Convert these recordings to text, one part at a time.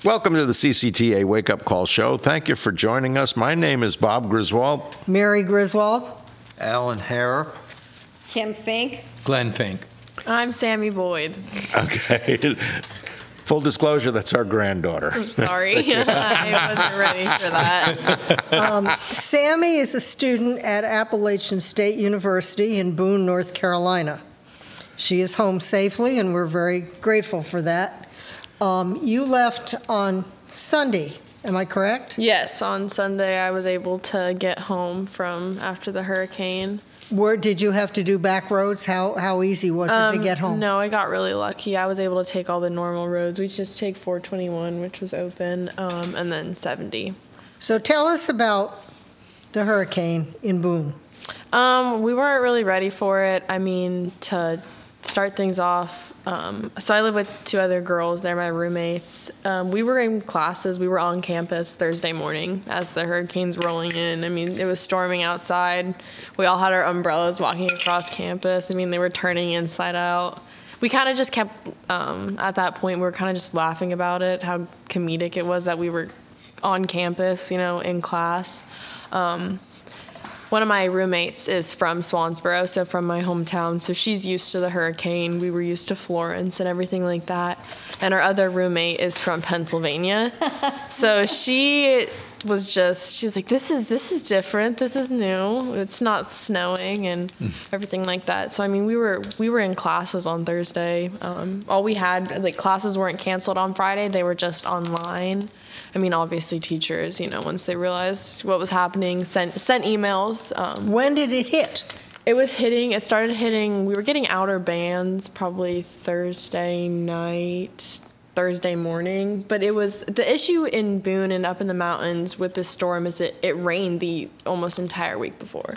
Welcome to the CCTA Wake Up Call Show. Thank you for joining us. My name is Bob Griswold. Mary Griswold. Alan Harrop. Kim Fink. Glenn Fink. I'm Sammy Boyd. Okay. Full disclosure, that's our granddaughter. I'm sorry. I wasn't ready for that. Sammy is a student at Appalachian State University in Boone, North Carolina. She is home safely, and we're very grateful for that. You left on Sunday, am I correct? Yes, on Sunday I was able to get home from after the hurricane. Did you have to do back roads? How easy was it to get home? No, I got really lucky. I was able to take all the normal roads. We just take 421, which was open, and then 70. So tell us about the hurricane in Boone. We weren't really ready for it. I mean, to start things off, so I live with two other girls. They're my roommates. We were in classes. We were on campus Thursday morning as the hurricane's rolling in. I mean, it was storming outside. We all had our umbrellas walking across campus. I mean, they were turning inside out. We kind of just kept, at that point, we were kind of just laughing about it, how comedic it was that we were on campus, in class. One of my roommates is from Swansboro, so from my hometown, so she's used to the hurricane. We were used to Florence and everything like that. And our other roommate is from Pennsylvania. So she's like, this is different. This is new. It's not snowing and everything like that. So I mean, we were in classes on Thursday. All we had, classes weren't canceled on Friday. They were just online. I mean, obviously teachers, once they realized what was happening, sent emails. When did it hit? It started hitting, we were getting outer bands probably Thursday night, Thursday morning. But the issue in Boone and up in the mountains with this storm is it rained the almost entire week before.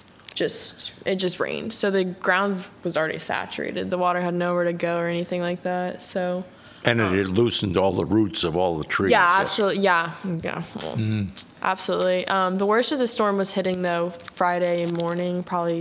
It just rained. So the ground was already saturated. The water had nowhere to go or anything like that, so. And it had loosened all the roots of all the trees. Yeah, absolutely. Yeah. Well, absolutely. The worst of the storm was hitting, though, Friday morning, probably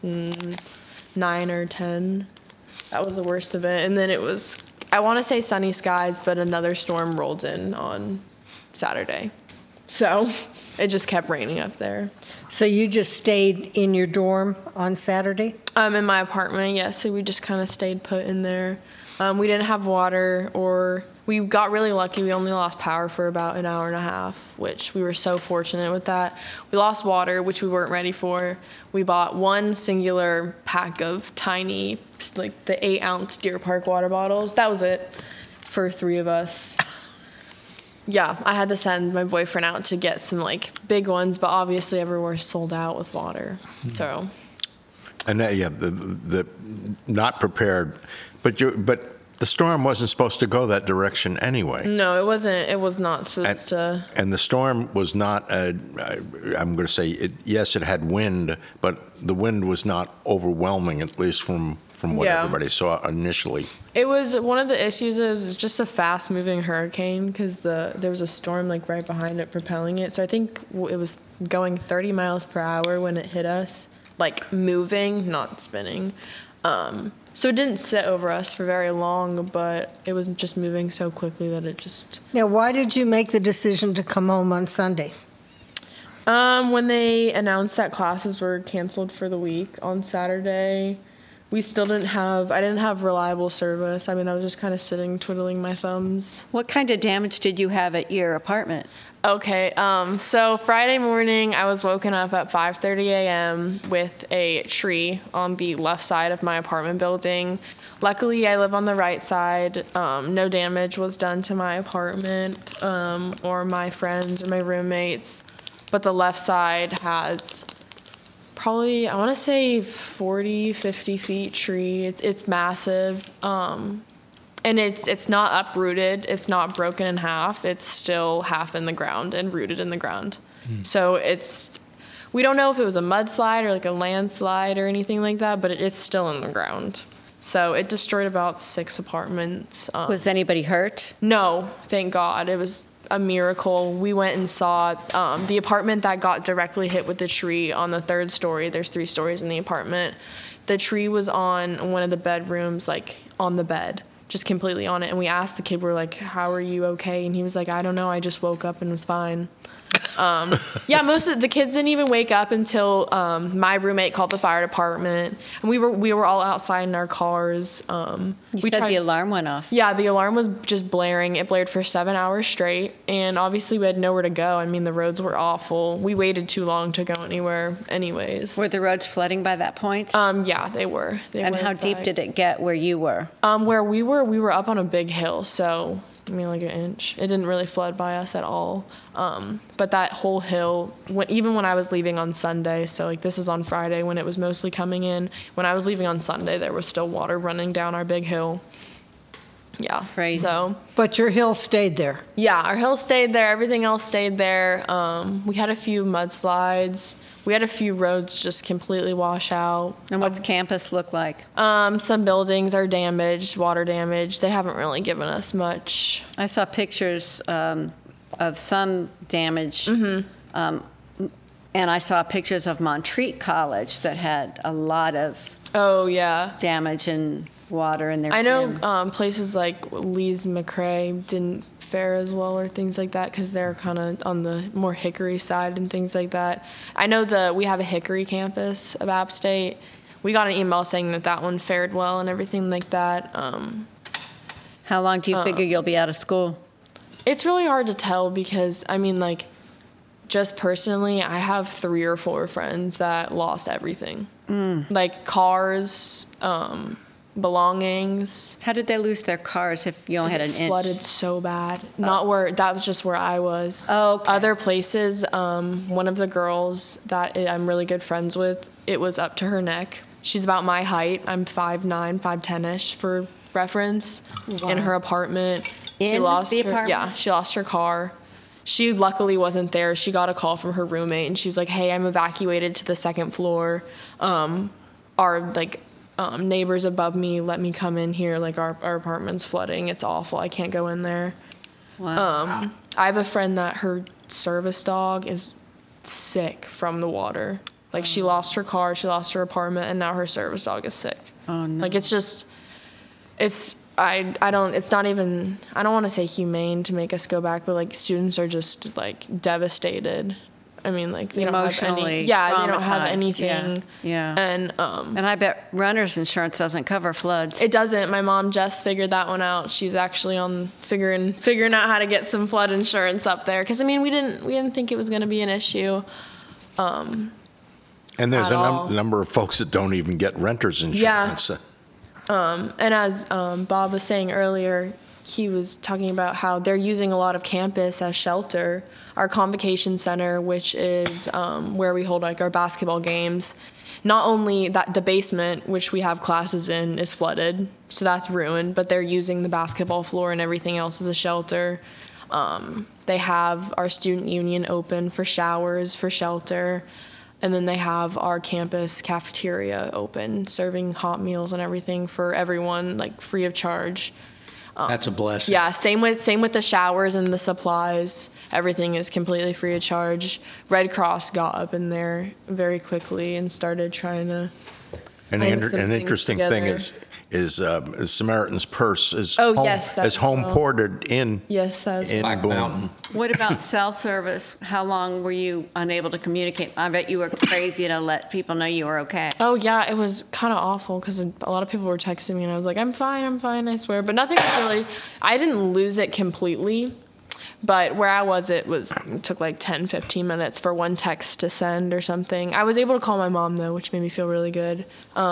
9 or 10. That was the worst of it. And then it was, I want to say sunny skies, but another storm rolled in on Saturday. So it just kept raining up there. So you just stayed in your dorm on Saturday? In my apartment, yes. So we just kind of stayed put in there. We didn't have water, or we got really lucky. We only lost power for about an hour and a half, which we were so fortunate with that. We lost water, which we weren't ready for. We bought one singular pack of tiny, the 8-ounce Deer Park water bottles. That was it for 3 of us. Yeah, I had to send my boyfriend out to get some big ones, but obviously everywhere's sold out with water. So. And the not prepared. But the storm wasn't supposed to go that direction anyway. No, it wasn't. It was not supposed to. And the storm was not, I'm going to say, yes, it had wind, but the wind was not overwhelming, at least from what everybody saw initially. It was, one of the issues is just a fast-moving hurricane because there was a storm right behind it propelling it. So I think it was going 30 miles per hour when it hit us, moving, not spinning. So it didn't sit over us for very long, but it was just moving so quickly that it just. Now, why did you make the decision to come home on Sunday? When they announced that classes were canceled for the week on Saturday, I didn't have reliable service. I mean, I was just kind of sitting, twiddling my thumbs. What kind of damage did you have at your apartment? Okay, so Friday morning, I was woken up at 5:30 a.m. with a tree on the left side of my apartment building. Luckily, I live on the right side. No damage was done to my apartment or my friends or my roommates, but the left side has probably, I want to say 40, 50 feet tree. It's massive. And it's not uprooted. It's not broken in half. It's still half in the ground and rooted in the ground. So we don't know if it was a mudslide or a landslide or anything like that, but it's still in the ground. So it destroyed about 6 apartments. Was anybody hurt? No, thank God. It was a miracle. We went and saw the apartment that got directly hit with the tree on the 3rd story. There's 3 stories in the apartment. The tree was on one of the bedrooms, on the bed. just completely on it. And we asked the kid, we're like, how are you okay? And he was like, I don't know, I just woke up and was fine. Yeah, most of the kids didn't even wake up until my roommate called the fire department, and we were all outside in our cars. You said the alarm went off. Yeah, the alarm was just blaring. It blared for 7 hours straight, and obviously we had nowhere to go. I mean, the roads were awful. We waited too long to go anywhere anyways. Were the roads flooding by that point? Yeah, they were. And how deep did it get where you were? Where we were up on a big hill, so I mean, like an inch. It didn't really flood by us at all. But that whole hill, even when I was leaving on Sunday, so like this is on Friday when it was mostly coming in. When I was leaving on Sunday, there was still water running down our big hill. Yeah. Crazy. So. But your hill stayed there. Yeah, our hill stayed there. Everything else stayed there. We had a few mudslides. We had a few roads just completely wash out. And what's campus look like? Some buildings are damaged, water damage. They haven't really given us much. I saw pictures of some damage. And I saw pictures of Montreat College that had a lot of Oh, yeah. damage and water in their I gym. know places like Lee's McRae didn't fare as well or things like that because they're kind of on the more Hickory side and things like that. I know we have a Hickory campus of App State. We got an email saying that one fared well and everything like that. How long do you figure you'll be out of school? It's really hard to tell because, I mean, like, just personally, I have 3 or 4 friends that lost everything. Like cars, belongings. How did they lose their cars if you only had an It inch? flooded so bad. That was just where I was. Oh, okay. Other places, one of the girls that I'm really good friends with, it was up to her neck. She's about my height. I'm 5'9", 5'10"-ish for reference. Wow. In her apartment. In she lost the her, apartment? Yeah, she lost her car. She luckily wasn't there. She got a call from her roommate, and she was like, "Hey, I'm evacuated to the 2nd floor. Our neighbors above me let me come in here. Like our apartment's flooding. It's awful. I can't go in there." Wow. I have a friend that her service dog is sick from the water. Like she lost her car, she lost her apartment, and now her service dog is sick. Oh, no. Like it's not even, I don't want to say humane to make us go back, but like students are just like devastated. I mean, like they don't have Emotionally they don't have traumatized. anything. Yeah. And And I bet renter's insurance doesn't cover floods. it doesn't. My mom just figured that one out. She's actually on figuring out how to get some flood insurance up there. Because I mean, we didn't think it was going to be an issue. And there's At a all. number of folks that don't even get renter's insurance. And as Bob was saying earlier, he was talking about how they're using a lot of campus as shelter. Our convocation center, which is where we hold like our basketball games, not only that the basement, which we have classes in, is flooded, so that's ruined, but they're using the basketball floor and everything else as a shelter. They have our student union open for showers, for shelter. And then they have our campus cafeteria open, serving hot meals and everything for everyone, like free of charge. That's a blessing. Yeah, same with the showers and the supplies. Everything is completely free of charge. Red Cross got up in there very quickly and started trying to. And Find some an things interesting thing together. is Samaritan's Purse is yes, that's home well. ported in Yes, that's in Black Boone. Mountain. What about cell service? How long were you unable to communicate? I bet you were crazy to let people know you were okay. Oh, yeah, it was kind of awful because a lot of people were texting me, and I was like, I'm fine, I swear. But nothing was really, I didn't lose it completely, but where I was, it took like 10, 15 minutes for one text to send or something. I was able to call my mom, though, which made me feel really good.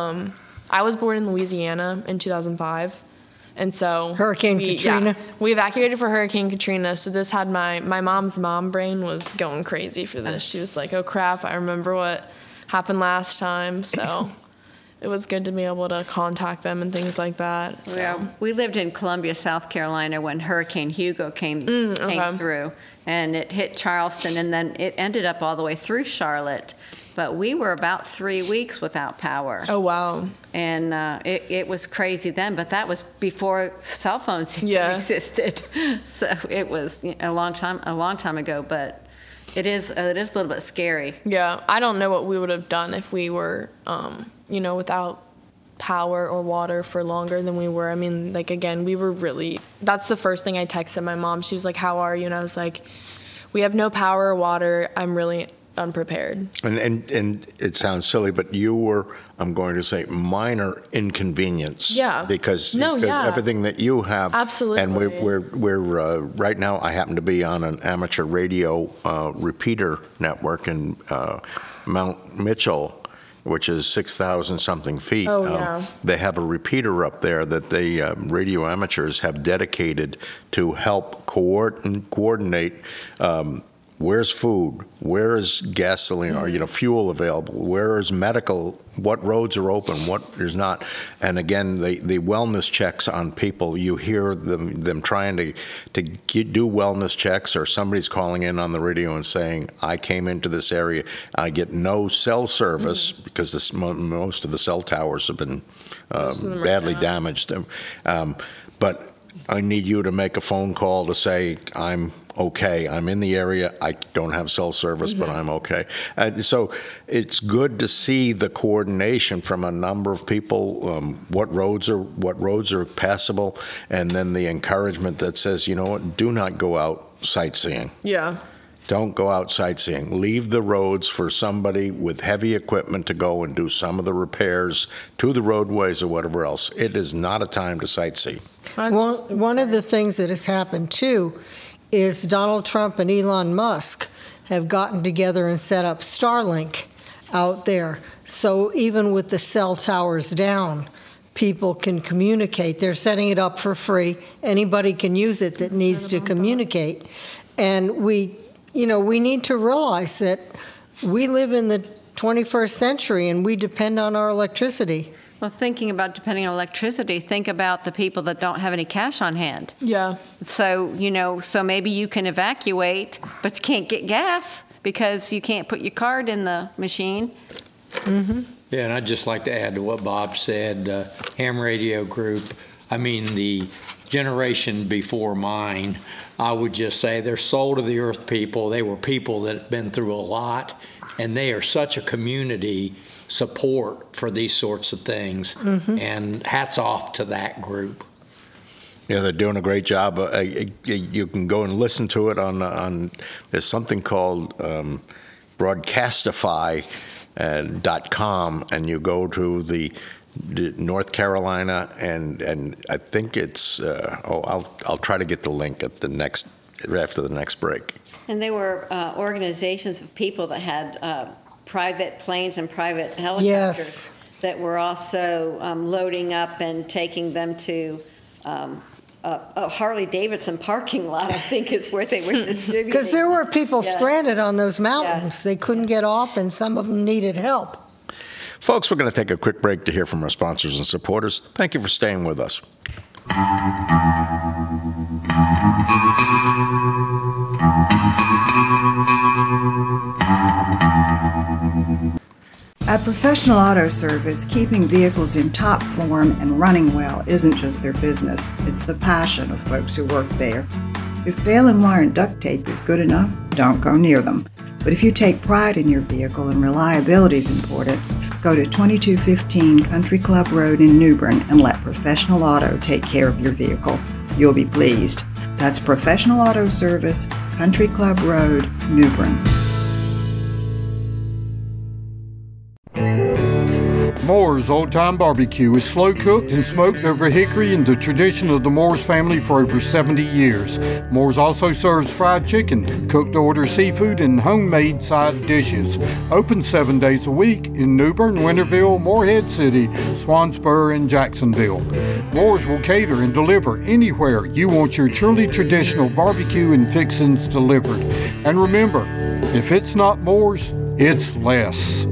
I was born in Louisiana in 2005. And so Hurricane Katrina? we evacuated for Hurricane Katrina. So this had my mom's mom brain was going crazy for this. She was like, oh crap, I remember what happened last time. So it was good to be able to contact them and things like that. So. Yeah, we lived in Columbia, South Carolina when Hurricane Hugo came through, and it hit Charleston, and then it ended up all the way through Charlotte. But we were about 3 weeks without power. Oh, wow. And it was crazy then, but that was before cell phones even existed. So it was a long time ago, but it is a little bit scary. Yeah, I don't know what we would have done if we were, without power or water for longer than we were. I mean, like, again, we were really, that's the first thing I texted my mom. She was like, how are you? And I was like, we have no power or water. I'm really unprepared. And it sounds silly, but you were, I'm going to say, minor inconvenience. Yeah. Because yeah. everything that you have. Absolutely. And we're right now, I happen to be on an amateur radio repeater network in Mount Mitchell, which is 6,000 something feet. Oh, yeah. They have a repeater up there that they radio amateurs have dedicated to help coordinate where's food, where is gasoline or fuel available, where is medical, what roads are open, what is not. And again, the wellness checks on people, you hear them trying to do wellness checks, or somebody's calling in on the radio and saying, I came into this area, I get no cell service because most of the cell towers have been badly damaged. But I need you to make a phone call to say, I'm okay, I'm in the area, I don't have cell service, but I'm okay. So it's good to see the coordination from a number of people, what roads are passable, and then the encouragement that says, you know what, do not go out sightseeing. Yeah. Don't go out sightseeing. Leave the roads for somebody with heavy equipment to go and do some of the repairs to the roadways or whatever else. It is not a time to sightsee. One of the things that has happened, too, is Donald Trump and Elon Musk have gotten together and set up Starlink out there. So even with the cell towers down, people can communicate. They're setting it up for free. Anybody can use it that needs to communicate. And we need to realize that we live in the 21st century and we depend on our electricity. Well, thinking about depending on electricity, think about the people that don't have any cash on hand. Yeah. So, so maybe you can evacuate, but you can't get gas because you can't put your card in the machine. Mm-hmm. Yeah, and I'd just like to add to what Bob said, ham radio group, I mean, the generation before mine, I would just say they're soul to the earth people. They were people that have been through a lot, and they are such a community support for these sorts of things, and hats off to that group. Yeah, they're doing a great job. You can go and listen to it on there's something called broadcastify.com, and you go to the North Carolina, and I think it's I'll try to get the link after the next break. And they were organizations of people that had private planes and private helicopters that were also loading up and taking them to a Harley-Davidson parking lot, I think is where they were distributing. Because there were people stranded on those mountains. They couldn't get off, and some of them needed help. Folks, we're going to take a quick break to hear from our sponsors and supporters. Thank you for staying with us. At Professional Auto Service, keeping vehicles in top form and running well isn't just their business, it's the passion of folks who work there. If baling and wire and duct tape is good enough, don't go near them. But if you take pride in your vehicle and reliability is important, go to 2215 Country Club Road in New Bern and let Professional Auto take care of your vehicle. You'll be pleased. That's Professional Auto Service, Country Club Road, New Bern. Moore's Old Time Barbecue is slow cooked and smoked over hickory in the tradition of the Moore's family for over 70 years. Moore's also serves fried chicken, cooked to order seafood, and homemade side dishes. Open 7 days a week in New Bern, Winterville, Morehead City, Swansboro, and Jacksonville. Moore's will cater and deliver anywhere you want your truly traditional barbecue and fixings delivered. And remember, if it's not Moore's, it's less.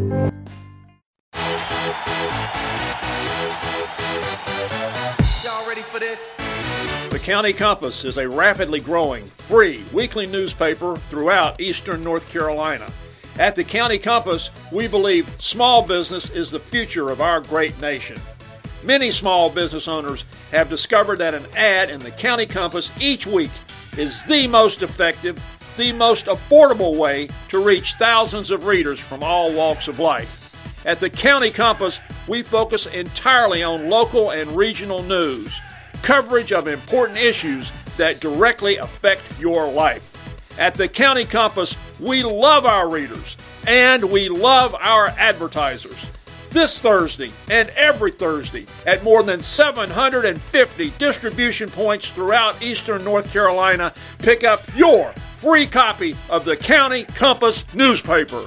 The County Compass is a rapidly growing, free weekly newspaper throughout eastern North Carolina. At the County Compass, we believe small business is the future of our great nation. Many small business owners have discovered that an ad in the County Compass each week is the most effective, the most affordable way to reach thousands of readers from all walks of life. At the County Compass, we focus entirely on local and regional news, coverage of important issues that directly affect your life. At the County Compass, we love our readers and we love our advertisers. This Thursday and every Thursday at more than 750 distribution points throughout eastern North Carolina, pick up your free copy of the County Compass newspaper.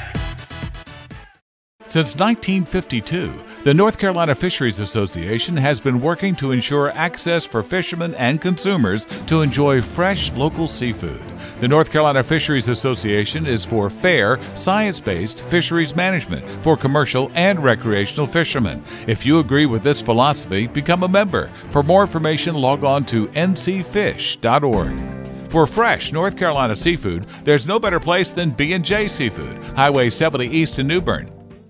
Since 1952, the North Carolina Fisheries Association has been working to ensure access for fishermen and consumers to enjoy fresh local seafood. The North Carolina Fisheries Association is for fair, science-based fisheries management for commercial and recreational fishermen. If you agree with this philosophy, become a member. For more information, log on to ncfish.org. For fresh North Carolina seafood, there's no better place than B&J Seafood, Highway 70 East in New Bern.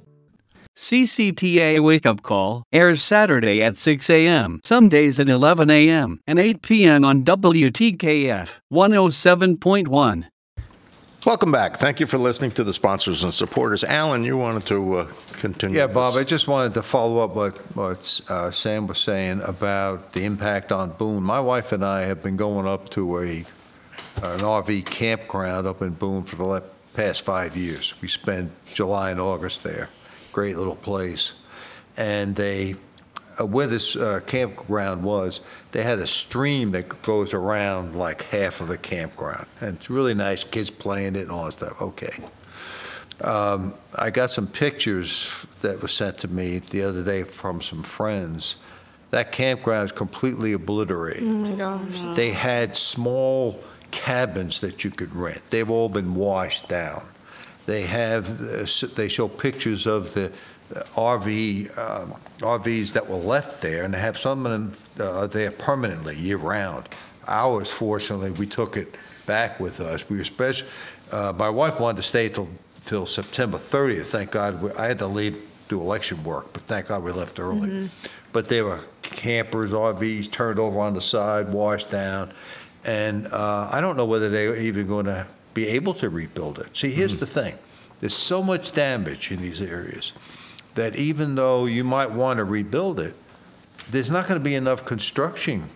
CCTA Wake Up Call airs Saturday at 6 a.m., some days at 11 a.m., and 8 p.m. on WTKF 107.1. Welcome back. Thank you for listening to the sponsors and supporters. Alan, you wanted to continue. Yeah, Bob, I just wanted to follow up what Sam was saying about the impact on Boone. My wife and I have been going up to an RV campground up in Boone for the past 5 years. We spend July and August there. Great little place. And they, where this campground was, they had a stream that goes around like half of the campground. And it's really nice, kids playing it and all that stuff. Okay. I got some pictures that were sent to me the other day from some friends. That campground is completely obliterated. Oh my gosh. They had small cabins that you could rent. They've all been washed down. They show pictures of the RVs that were left there, and they have some of them there permanently, year-round. Ours, fortunately, we took it back with us. We were my wife wanted to stay till September 30th. Thank God. I had to leave do election work, but thank God we left early. Mm-hmm. But there were campers, RVs turned over on the side, washed down, and I don't know whether they're even going to be able to rebuild it. See, here's the thing. There's so much damage in these areas that even though you might want to rebuild it, there's not going to be enough construction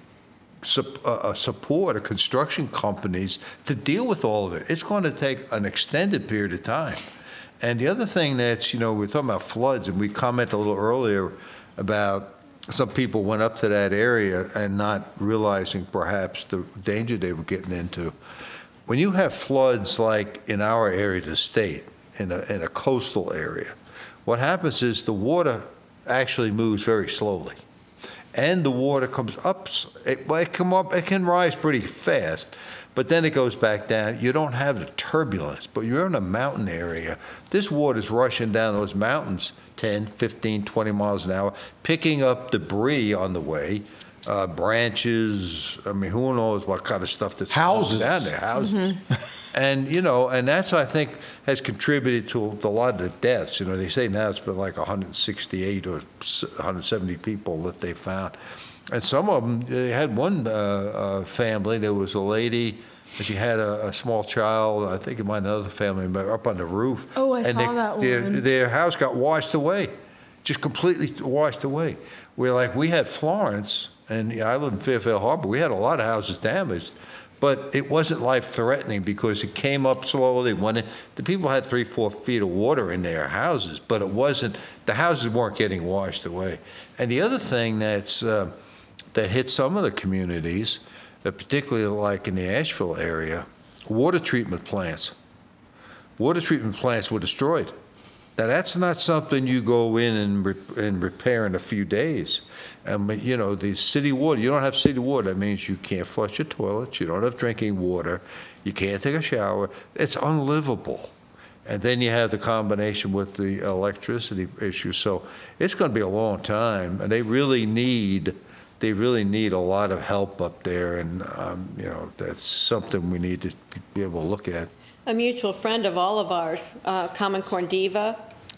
support or construction companies to deal with all of it. It's going to take an extended period of time. And the other thing that's, we're talking about floods, and we commented a little earlier about some people went up to that area and not realizing perhaps the danger they were getting into. When you have floods like in our area of the state, in a coastal area, what happens is the water actually moves very slowly. And the water comes up, it can rise pretty fast, but then it goes back down. You don't have the turbulence, but you're in a mountain area. This water's rushing down those mountains 10, 15, 20 miles an hour, picking up debris on the way. Branches, who knows what kind of stuff that's houses down there, houses. Mm-hmm. And, and that's, I think, has contributed to a lot of the deaths. They say now it's been like 168 or 170 people that they found. And some of them, they had one family, there was a lady, she had a small child, I think it might be another family member, up on the roof. Oh, I saw that one. Their house got washed away, just completely washed away. We had Florence, and I live in Fairfield Harbor. We had a lot of houses damaged, but it wasn't life-threatening because it came up slowly. The people had 3-4 feet of water in their houses, but it wasn't. The houses weren't getting washed away. And the other thing that hit some of the communities, particularly like in the Asheville area, water treatment plants. Water treatment plants were destroyed. Now, that's not something you go in and repair in a few days. The city water, you don't have city water. That means you can't flush your toilets, you don't have drinking water, you can't take a shower. It's unlivable. And then you have the combination with the electricity issue. So it's going to be a long time, and they really need a lot of help up there, and that's something we need to be able to look at. A mutual friend of all of ours, Common Corn Diva,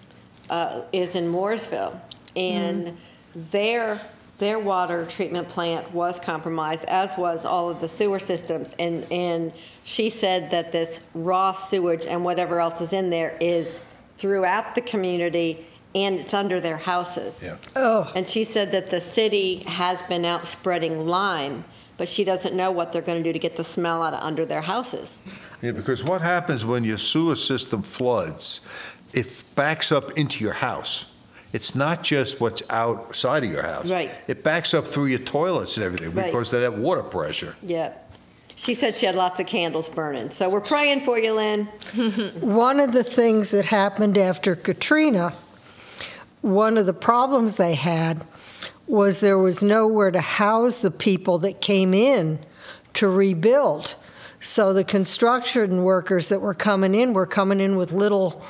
is in Mooresville, and their water treatment plant was compromised, as was all of the sewer systems. And she said that this raw sewage and whatever else is in there is throughout the community, and it's under their houses. Yeah. Oh, And she said that the city has been out spreading lime, but she doesn't know what they're going to do to get the smell out of under their houses. Yeah, because what happens when your sewer system floods, it backs up into your house. It's not just what's outside of your house. Right. It backs up through your toilets and everything Right. because of that water pressure. Yeah. She said she had lots of candles burning. So we're praying for you, Lynn. one of the things that happened after Katrina, one of the problems they had was there was nowhere to house the people that came in to rebuild. So the construction workers that were coming in with little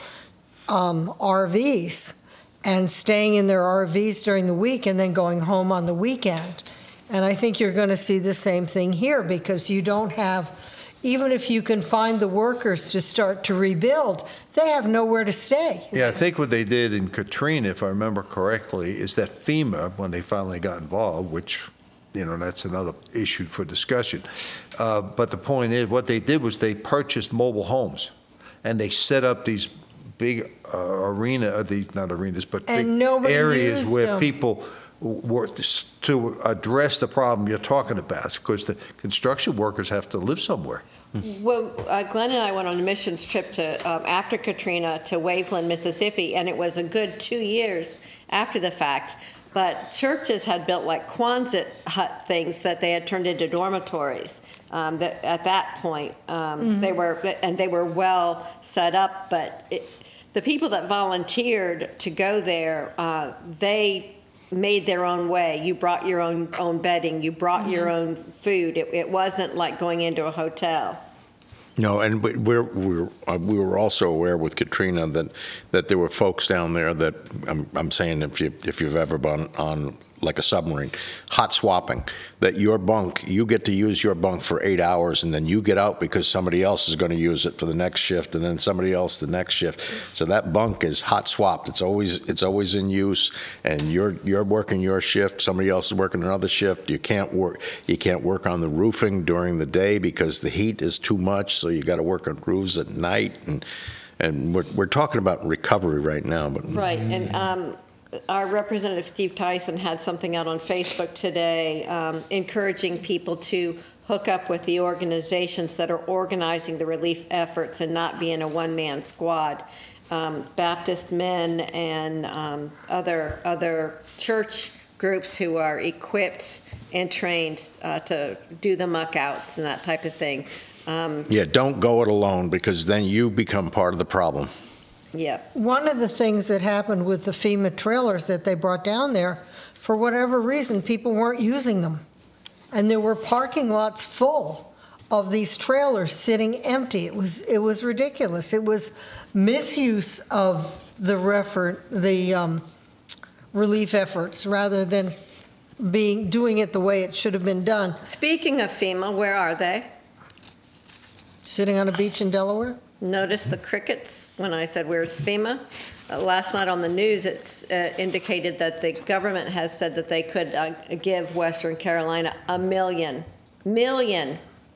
RVs and staying in their RVs during the week and then going home on the weekend. And I think you're going to see the same thing here because you don't have, even if you can find the workers to start to rebuild, they have nowhere to stay. Yeah, I think what they did in Katrina, if I remember correctly, is that FEMA, when they finally got involved, which, that's another issue for discussion. But the point is, what they did was they purchased mobile homes and they set up these big not arenas, but And big nobody areas used where them. people were to address the problem you're talking about, because the construction workers have to live somewhere. Well, Glenn and I went on a missions trip to after Katrina to Waveland, Mississippi, and it was a good 2 years after the fact. But churches had built like Quonset hut things that they had turned into dormitories. That at that point, they were well set up. But the people that volunteered to go there, they made their own way. You brought your own bedding. You brought your own food. It wasn't like going into a hotel. No, and we were also aware with Katrina that there were folks down there that I'm saying if you've ever been on like a submarine, hot swapping, that you get to use your bunk for 8 hours and then you get out because somebody else is going to use it for the next shift and then somebody else the next shift. So that bunk is hot swapped. It's always in use, and you're working your shift, somebody else is working another shift. You can't work on the roofing during the day because the heat is too much, so you got to work on roofs at night, and we're talking about recovery right now. But Right, and our Representative Steve Tyson had something out on Facebook today encouraging people to hook up with the organizations that are organizing the relief efforts and not being a one-man squad. Baptist men and other church groups who are equipped and trained to do the muck outs and that type of thing. don't go it alone, because then you become part of the problem. Yeah. One of the things that happened with the FEMA trailers that they brought down there, for whatever reason, people weren't using them. And there were parking lots full of these trailers sitting empty. It was ridiculous. It was misuse of the relief efforts rather than doing it the way it should have been done. Speaking of FEMA, where are they? Sitting on a beach in Delaware? Notice the crickets when I said, where's FEMA? Last night on the news, it's indicated that the government has said that they could give Western Carolina $1 million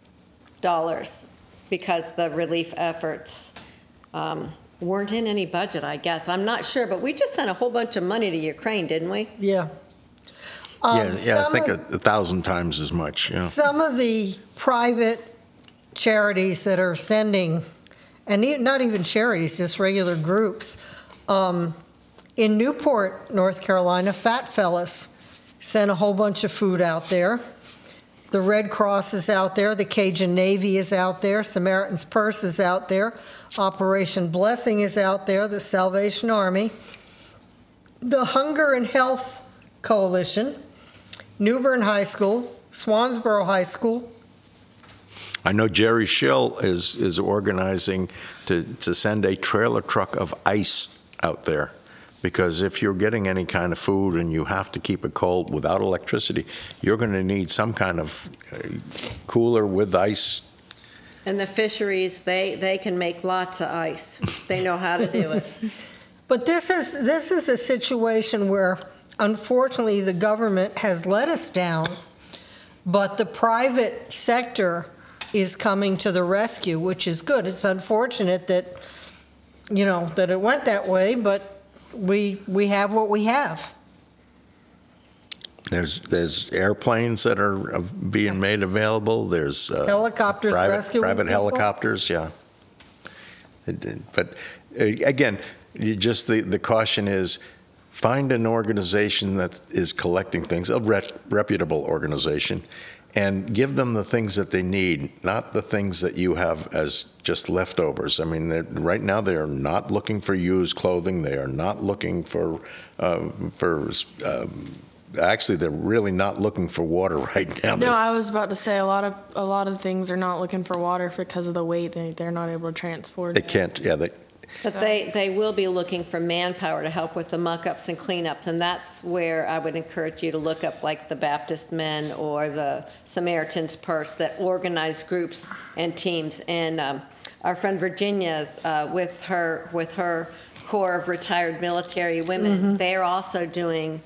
because the relief efforts weren't in any budget, I guess. I'm not sure, but we just sent a whole bunch of money to Ukraine, didn't we? Yeah. I think 1,000 times as much. Yeah. Some of the private charities that are sending, and not even charities, just regular groups, in Newport, North Carolina, Fat Fellas sent a whole bunch of food out there. The Red Cross is out there. The Cajun Navy is out there. Samaritan's Purse is out there. Operation Blessing is out there. The Salvation Army. The Hunger and Health Coalition. New Bern High School. Swansboro High School. I know Jerry Schill is organizing to send a trailer truck of ice out there, because if you're getting any kind of food and you have to keep it cold without electricity, you're going to need some kind of cooler with ice. And the fisheries, they can make lots of ice. They know how to do it. But this is a situation where, unfortunately, the government has let us down, but the private sector is coming to the rescue, which is good. It's unfortunate that, that it went that way, but we have what we have. There's airplanes that are being made available. There's Helicopters rescuing private people. helicopters. Yeah. But again, the caution is find an organization that is collecting things, a reputable organization, and give them the things that they need, not the things that you have as just leftovers. I mean, right now they are not looking for used clothing. They are not looking for actually, they're really not looking for water right now. No, I was about to say a lot of things are not looking for water because of the weight. They're not able to transport. They can't. Yeah, But they will be looking for manpower to help with the muck-ups and cleanups, and that's where I would encourage you to look up like the Baptist Men or the Samaritan's Purse that organize groups and teams. And our friend Virginia's with her Corps of Retired Military Women, they're also doing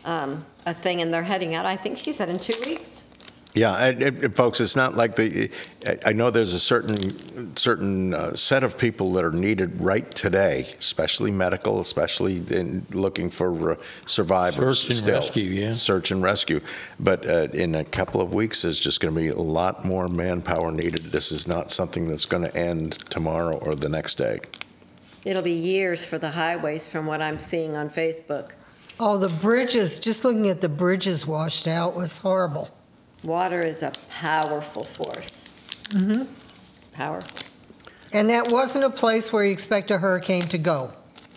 a thing, and they're heading out. I think she said in 2 weeks. Yeah, folks, it's not like I know there's a certain set of people that are needed right today, especially medical, especially in looking for survivors. Search and rescue, yeah. Search and rescue. But in a couple of weeks, there's just going to be a lot more manpower needed. This is not something that's going to end tomorrow or the next day. It'll be years for the highways from what I'm seeing on Facebook. Oh, the bridges, just looking at the bridges washed out was horrible. Water is a powerful force. Powerful. And that wasn't a place where you expect a hurricane to go.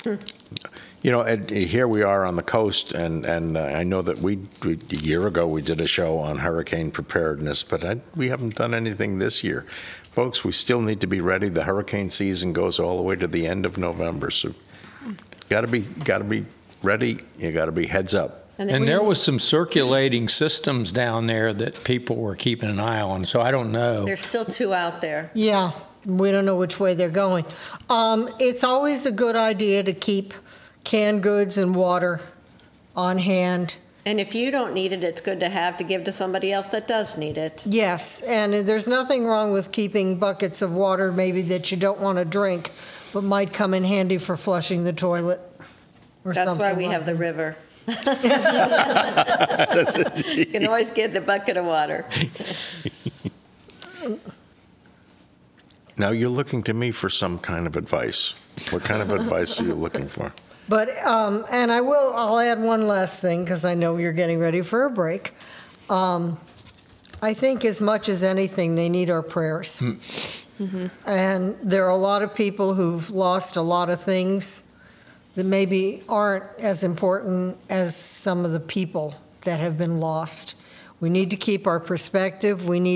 You know, here we are on the coast, and I know that a year ago we did a show on hurricane preparedness, but we haven't done anything this year. Folks, we still need to be ready. The hurricane season goes all the way to the end of November, so got to be ready. You got to be heads up. And there was some circulating systems down there that people were keeping an eye on, so I don't know. There's still 2 out there. Yeah, we don't know which way they're going. It's always a good idea to keep canned goods and water on hand. And if you don't need it, it's good to have to give to somebody else that does need it. Yes, and there's nothing wrong with keeping buckets of water maybe that you don't want to drink, but might come in handy for flushing the toilet or That's something why we like have the that. river. You can always get a bucket of water. Now you're looking to me for some kind of advice. What kind of advice are you looking for? But, and I'll add one last thing because I know you're getting ready for a break. I think as much as anything, they need our prayers. And there are a lot of people who've lost a lot of things that maybe aren't as important as some of the people that have been lost. We need to keep our perspective. We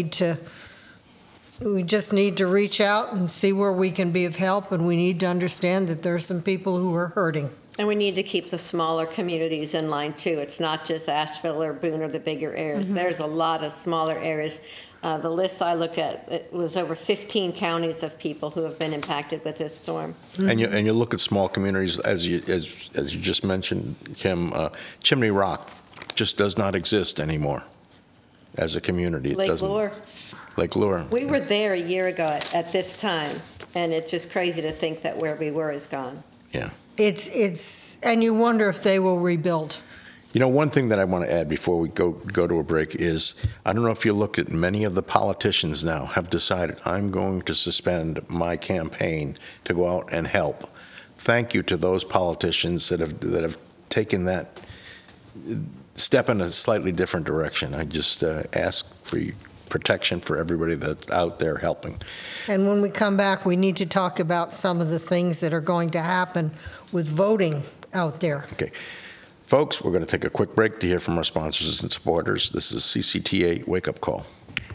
just need to reach out and see where we can be of help, and we need to understand that there are some people who are hurting. And we need to keep the smaller communities in line, too. It's not just Asheville or Boone or the bigger areas. There's a lot of smaller areas. The list I looked at, it was over 15 counties of people who have been impacted with this storm. And you look at small communities, as you just mentioned, Kim, Chimney Rock just does not exist anymore as a community. Lake Lure. Lake Lure. We were there a year ago at this time, and it's just crazy to think that where we were is gone. Yeah. It's and you wonder if they will rebuild. You know, one thing that I want to add before we go to a break is, I don't know if you looked at many of the politicians now have decided, I'm going to suspend my campaign to go out and help. Thank you to those politicians that have taken that step in a slightly different direction. I just ask for protection for everybody that's out there helping. And when we come back, we need to talk about some of the things that are going to happen with voting out there. Okay. Folks, we're going to take a quick break to hear from our sponsors and supporters. This is CCTA Wake Up Call.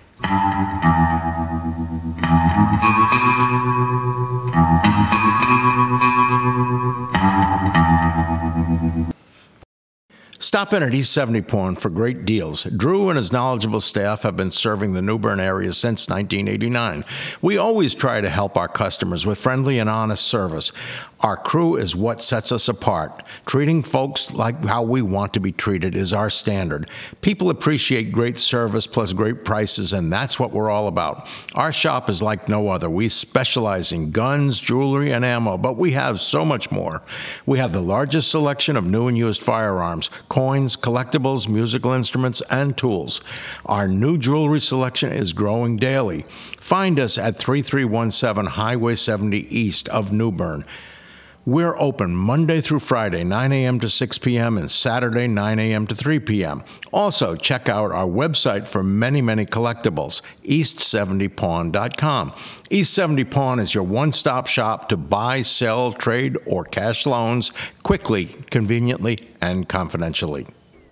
Stop in at East 70 Pawn for great deals. Drew and his knowledgeable staff have been serving the New Bern area since 1989. We always try to help our customers with friendly and honest service. Our crew is what sets us apart. Treating folks like how we want to be treated is our standard. People appreciate great service plus great prices, and that's what we're all about. Our shop is like no other. We specialize in guns, jewelry, and ammo, but we have so much more. We have the largest selection of new and used firearms, coins, collectibles, musical instruments, and tools. Our new jewelry selection is growing daily. Find us at 3317 Highway 70 east of New Bern. We're open Monday through Friday, 9 a.m. to 6 p.m., and Saturday, 9 a.m. to 3 p.m. Also, check out our website for many, many collectibles, east70pawn.com. East 70 Pawn is your one-stop shop to buy, sell, trade, or cash loans quickly, conveniently, and confidentially.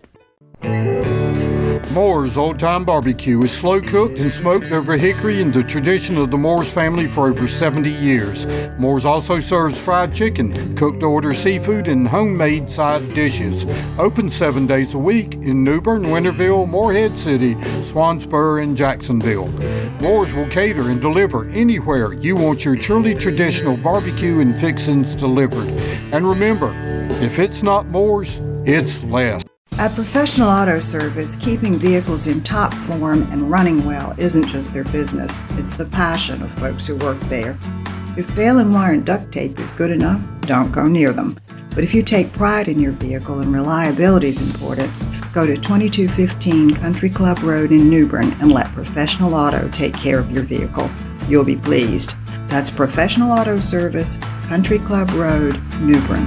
Moore's Old Time Barbecue is slow cooked and smoked over hickory in the tradition of the Moores family for over 70 years. Moore's also serves fried chicken, cooked to order seafood, and homemade side dishes. Open 7 days a week in New Bern, Winterville, Morehead City, Swansboro, and Jacksonville. Moore's will cater and deliver anywhere you want your truly traditional barbecue and fixings delivered. And remember, if it's not Moore's, it's less. At Professional Auto Service, keeping vehicles in top form and running well isn't just their business, it's the passion of folks who work there. If baling and wire and duct tape is good enough, don't go near them. But if you take pride in your vehicle and reliability is important, go to 2215 Country Club Road in New Bern and let Professional Auto take care of your vehicle. You'll be pleased. That's Professional Auto Service, Country Club Road, New Bern.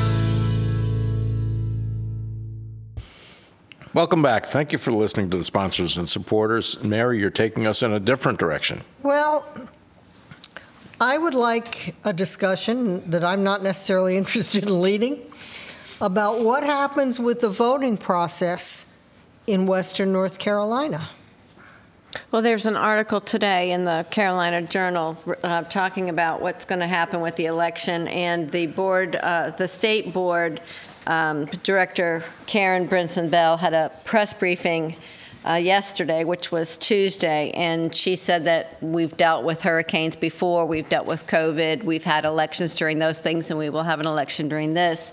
Welcome back. Thank you for listening to the sponsors and supporters. Mary, you're taking us in a different direction. Well, I would like a discussion that I'm not necessarily interested in leading about what happens with the voting process in Western North Carolina. Well, there's an article today in the Carolina Journal talking about what's going to happen with the election, and the board, the state board Director Karen Brinson Bell had a press briefing yesterday, which was Tuesday, and she said that we've dealt with hurricanes before, we've dealt with COVID, we've had elections during those things, and we will have an election during this.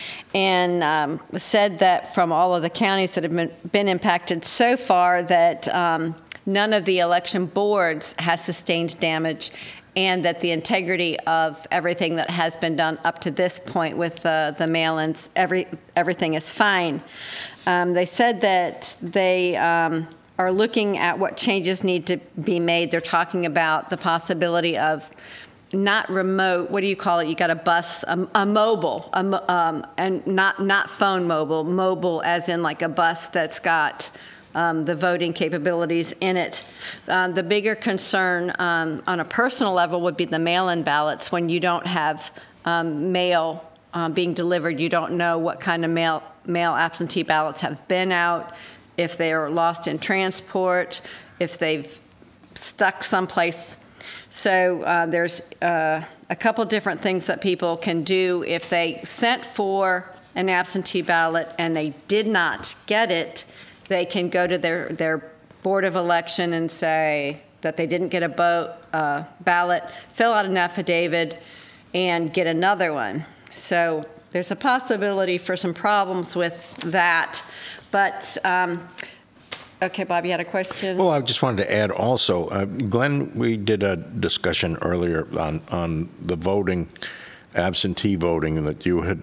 And said that from all of the counties that have been impacted so far that none of the election boards has sustained damage, and that the integrity of everything that has been done up to this point with the mail-ins, everything is fine. They said that they are looking at what changes need to be made. They're talking about the possibility of not remote, what do you call it? You got a bus, a mobile, and not phone mobile as in like a bus that's got the voting capabilities in it. The bigger concern on a personal level would be the mail-in ballots. When you don't have mail being delivered, you don't know what kind of mail absentee ballots have been out, if they are lost in transport, if they've stuck someplace. So there's a couple different things that people can do if they sent for an absentee ballot and they did not get it. They can go to their Board of Election and say that they didn't get a ballot, fill out an affidavit, and get another one. So there's a possibility for some problems with that. But, okay, Bob, you had a question? Well, I just wanted to add also, Glenn, we did a discussion earlier on the voting, absentee voting, and that you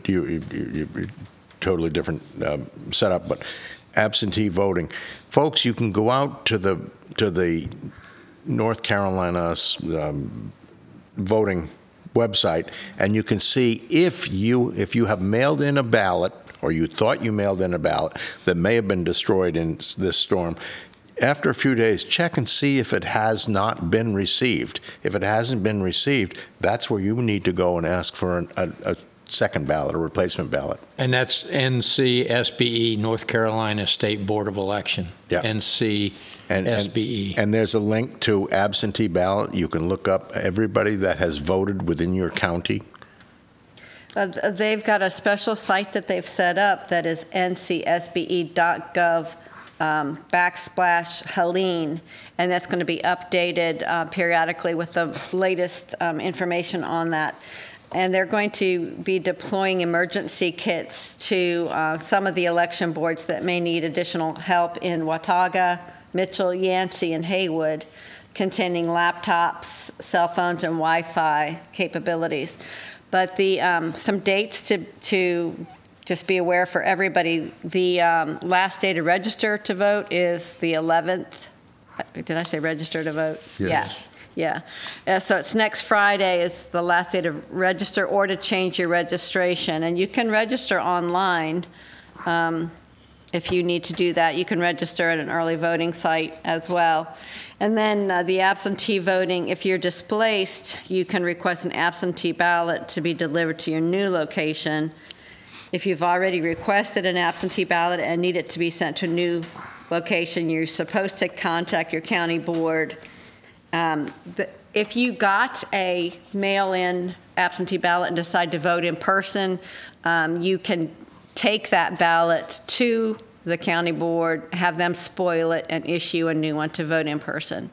totally different setup, but absentee voting. Folks, you can go out to the North Carolina voting website, and you can see if you have mailed in a ballot, or you thought you mailed in a ballot that may have been destroyed in this storm. After a few days, check and see if it has not been received. If it hasn't been received, that's where you need to go and ask for a second ballot, a replacement ballot. And that's NCSBE, North Carolina State Board of Election. Yeah. NCSBE. And there's a link to absentee ballot. You can look up everybody that has voted within your county. They've got a special site that they've set up that is ncsbe.gov /Helene, and that's going to be updated periodically with the latest information on that. And they're going to be deploying emergency kits to some of the election boards that may need additional help in Watauga, Mitchell, Yancey, and Haywood, containing laptops, cell phones, and Wi-Fi capabilities. But some dates to just be aware for everybody. The last day to register to vote is the 11th. Did I say register to vote? Yes. Yeah. So it's next Friday is the last day to register or to change your registration. And you can register online if you need to do that. You can register at an early voting site as well. And then the absentee voting, if you're displaced, you can request an absentee ballot to be delivered to your new location. If you've already requested an absentee ballot and need it to be sent to a new location, you're supposed to contact your county board. If you got a mail-in absentee ballot and decide to vote in person, you can take that ballot to the county board, have them spoil it, and issue a new one to vote in person.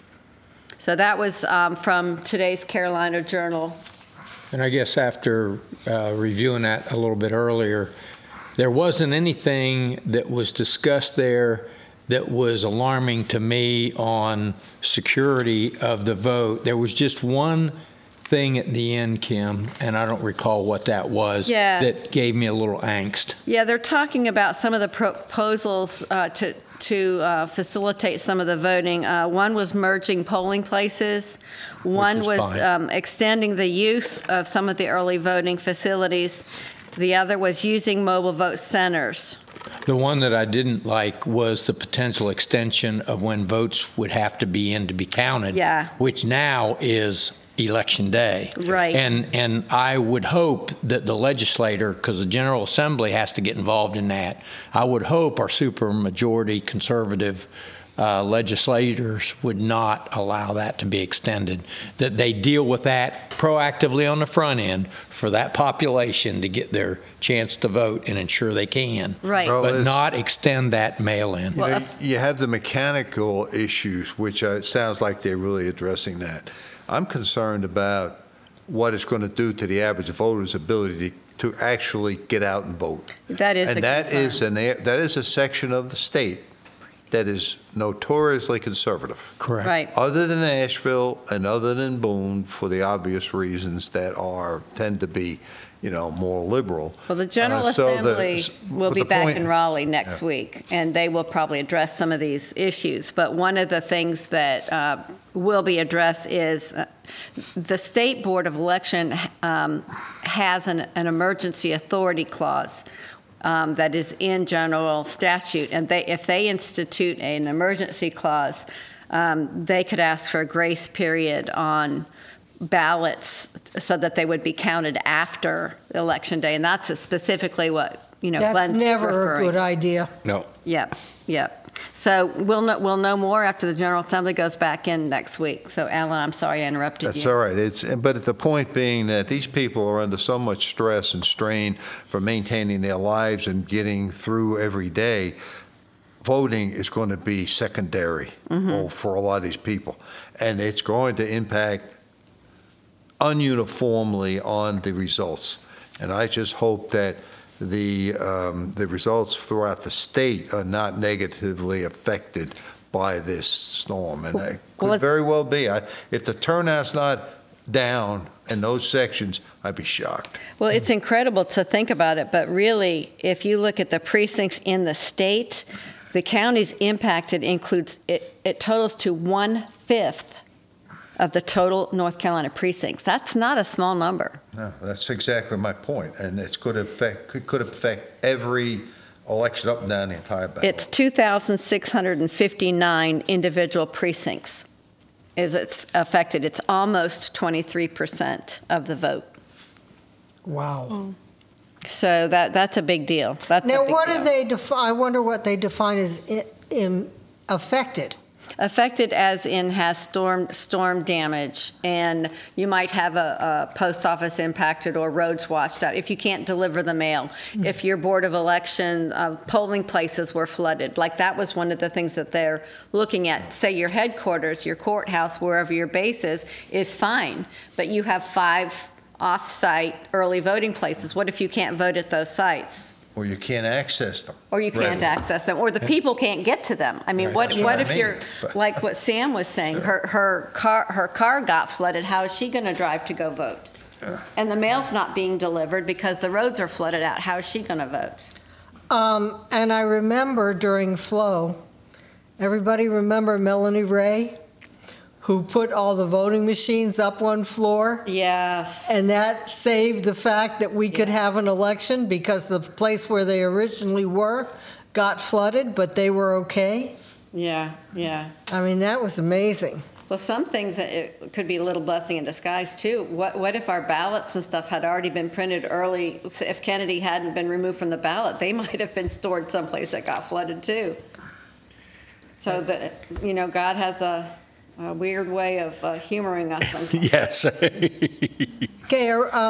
So that was from today's Carolina Journal. And I guess after reviewing that a little bit earlier, there wasn't anything that was discussed there that was alarming to me on security of the vote. There was just one thing at the end, Kim, and I don't recall what that was, that gave me a little angst. Yeah, they're talking about some of the proposals to facilitate some of the voting. One was merging polling places. One was extending the use of some of the early voting facilities. The other was using mobile vote centers. The one that I didn't like was the potential extension of when votes would have to be in to be counted, which now is Election Day. Right. And I would hope that the legislator, because the General Assembly has to get involved in that, I would hope our supermajority conservative legislators would not allow that to be extended, that they deal with that proactively on the front end for that population to get their chance to vote and ensure they can. Right. But not extend that mail-in. Well, you have the mechanical issues, which sounds like they're really addressing that. I'm concerned about what it's going to do to the average voter's ability to actually get out and vote. That is a concern. That is a section of the state that is notoriously conservative. Correct. Right. Other than Asheville and other than Boone, for the obvious reasons that tend to be, more liberal. Well, the General Assembly will be back in Raleigh next week, and they will probably address some of these issues. But one of the things that will be addressed is the State Board of Election has an emergency authority clause that is in general statute, and if they institute an emergency clause, they could ask for a grace period on ballots so that they would be counted after Election Day, and that's specifically what That's Glenn's never referring. a good idea. No. Yep. So we'll know more after the General Assembly goes back in next week. So Alan, I'm sorry I interrupted you. That's all right. But the point being that these people are under so much stress and strain for maintaining their lives and getting through every day. Voting is going to be secondary for a lot of these people, and it's going to impact ununiformly on the results. And I just hope that the results throughout the state are not negatively affected by this storm. And it could very well be. If the turnout's not down in those sections, I'd be shocked. Well, it's incredible to think about it, but really, if you look at the precincts in the state, the counties impacted it totals to 1/5 of the total North Carolina precincts. That's not a small number. No, that's exactly my point, and it could affect every election up and down the entire ballot. It's 2,659 individual precincts it's affected. It's almost 23% of the vote. Wow. So that's a big deal. Now, what do they define? I wonder what they define as affected. Affected as in has storm damage, and you might have a post office impacted or roads washed out if you can't deliver the mail. If your Board of Election polling places were flooded, like that was one of the things that they're looking at. Say your headquarters, your courthouse, wherever your base is fine, but you have 5 off-site early voting places. What if you can't vote at those sites? Or you can't access them. Or you can't access them, or the people can't get to them. I mean, Right. what That's what I if mean. you're, But- like what Sam was saying, her car got flooded, how is she going to drive to go vote? And the mail's not being delivered because the roads are flooded out, how is she going to vote? And I remember during Flow, everybody remember Melanie Ray, who put all the voting machines up one floor? Yes. And that saved the fact that we could have an election because the place where they originally were got flooded, but they were okay. Yeah. I mean, that was amazing. Well, some things, it could be a little blessing in disguise, too. What if our ballots and stuff had already been printed early? If Kennedy hadn't been removed from the ballot, they might have been stored someplace that got flooded, too. So, God has a weird way of humoring us sometimes. Yes. Okay,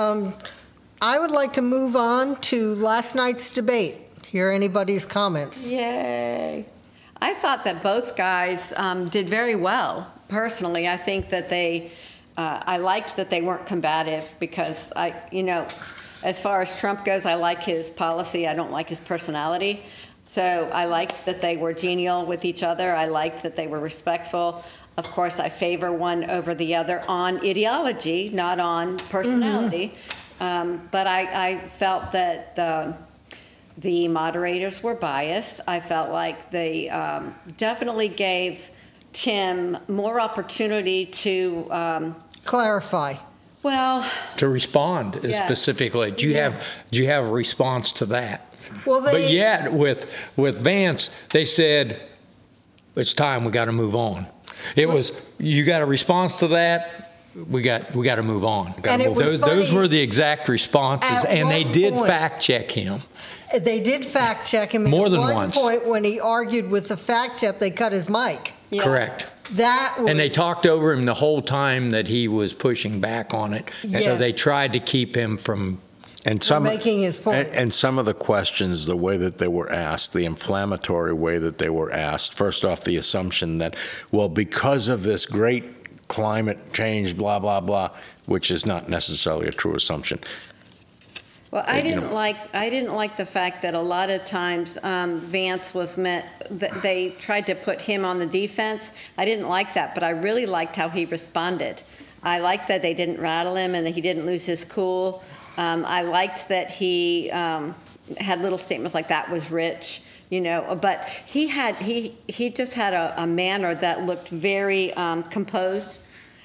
I would like to move on to last night's debate. Hear anybody's comments? Yay. I thought that both guys did very well. Personally, I think that I liked that they weren't combative because as far as Trump goes, I like his policy. I don't like his personality. So I liked that they were genial with each other. I liked that they were respectful. Of course, I favor one over the other on ideology, not on personality. But I felt that the moderators were biased. I felt like they definitely gave Tim more opportunity to clarify. Well, to respond specifically. Do you have a response to that? Well, but yet with Vance, they said it's time. We got to move on. It was you got a response to that. We got to move on. And it was those were the exact responses, and they did fact check him. They did fact check him. More than at one once. point when he argued with the fact check, they cut his mic. Yeah. Correct. That was, And they talked over him the whole time that he was pushing back on it. Yes. So they tried to keep him from making his point. And some of the questions, the way that they were asked, the inflammatory way that they were asked, first off, the assumption that, well, because of this great climate change, blah, blah, blah, which is not necessarily a true assumption. Well, I didn't like the fact that a lot of times Vance was they tried to put him on the defense. I didn't like that, but I really liked how he responded. I liked that they didn't rattle him and that he didn't lose his cool. I liked that he had little statements like that was rich, but he just had a manner that looked very composed.